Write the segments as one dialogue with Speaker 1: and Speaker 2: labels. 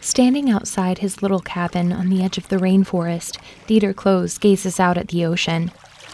Speaker 1: Standing outside his little cabin on the edge of the rainforest, Dieter Close gazes out at the ocean.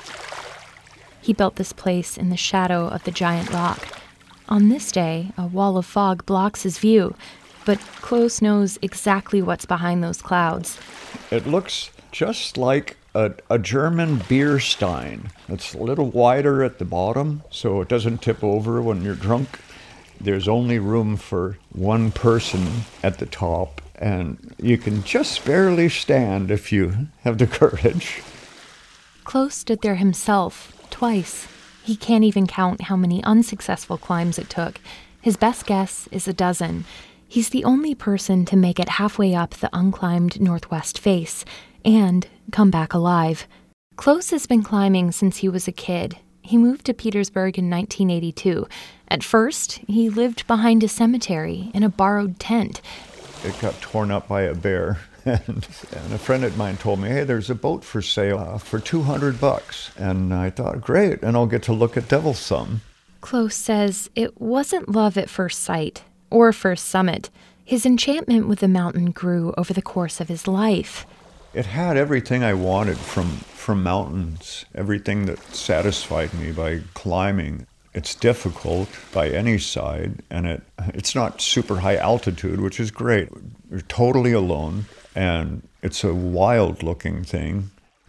Speaker 1: He built this place in the shadow of the giant rock. On this day, a wall of fog blocks his view, but Close knows exactly what's behind those clouds.
Speaker 2: It looks just like a German beer stein. It's a little wider at the bottom, so it doesn't tip over when you're drunk. There's only room for one person at the top, and you can just barely stand if you have the courage.
Speaker 1: Close stood there himself, twice. He can't even count how many unsuccessful climbs it took. His best guess is a dozen. He's the only person to make it halfway up the unclimbed northwest face and come back alive. Close has been climbing since he was a kid. He moved to Petersburg in 1982. At first, he lived behind a cemetery in a borrowed tent.
Speaker 2: It got torn up by a bear, and a friend of mine told me, hey, there's a boat for sale for $200. And I thought, great, and I'll get to look at Devil's Thumb.
Speaker 1: Close says it wasn't love at first sight, or first summit. His enchantment with the mountain grew over the course of his life.
Speaker 2: It had everything I wanted from mountains, everything that satisfied me by climbing. It's difficult by any side, and it's not super high altitude, which is great. You're totally alone, and it's a wild-looking thing.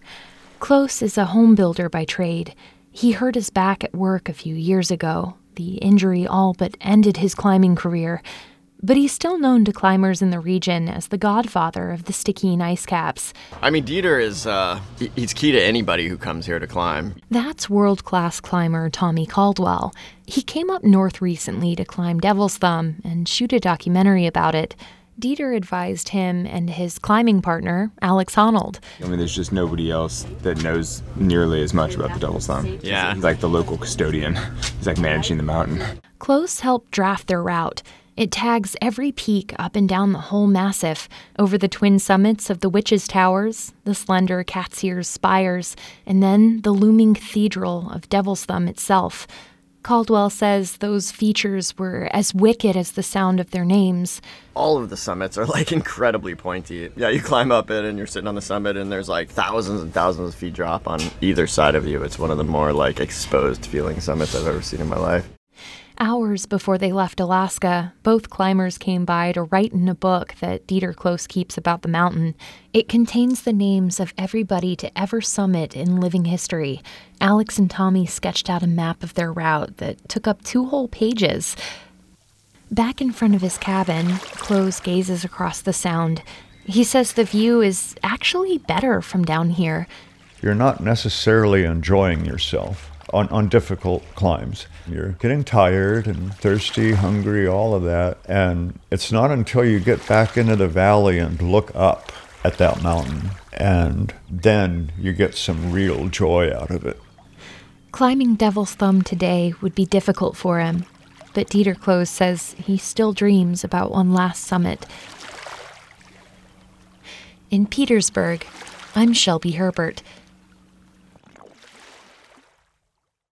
Speaker 1: Close is a home builder by trade. He hurt his back at work a few years ago. The injury all but ended his climbing career. But he's still known to climbers in the region as the godfather of the Stickeen ice caps.
Speaker 3: I mean, Dieter is, he's key to anybody who comes here to climb.
Speaker 1: That's world-class climber Tommy Caldwell. He came up north recently to climb Devil's Thumb and shoot a documentary about it. Dieter advised him and his climbing partner, Alex Honnold.
Speaker 4: I mean, there's just nobody else that knows nearly as much about the Devil's Thumb.
Speaker 3: Yeah.
Speaker 4: He's like the local custodian. He's like managing the mountain.
Speaker 1: Close helped draft their route. It tags every peak up and down the whole massif, over the twin summits of the Witches' Towers, the slender Cat's Ears spires, and then the looming cathedral of Devil's Thumb itself. Caldwell says those features were as wicked as the sound of their names.
Speaker 3: All of the summits are like incredibly pointy. Yeah, you climb up it and you're sitting on the summit and there's like thousands and thousands of feet drop on either side of you. It's one of the more like exposed feeling summits I've ever seen in my life.
Speaker 1: Hours before they left Alaska, both climbers came by to write in a book that Dieter Close keeps about the mountain. It contains the names of everybody to ever summit in living history. Alex and Tommy sketched out a map of their route that took up 2 whole pages. Back in front of his cabin, Close gazes across the sound. He says the view is actually better from down here.
Speaker 2: You're not necessarily enjoying yourself on difficult climbs. You're getting tired and thirsty, hungry, all of that. And it's not until you get back into the valley and look up at that mountain, and then you get some real joy out of it.
Speaker 1: Climbing Devil's Thumb today would be difficult for him, but Dieter Close says he still dreams about one last summit. In Petersburg, I'm Shelby Herbert.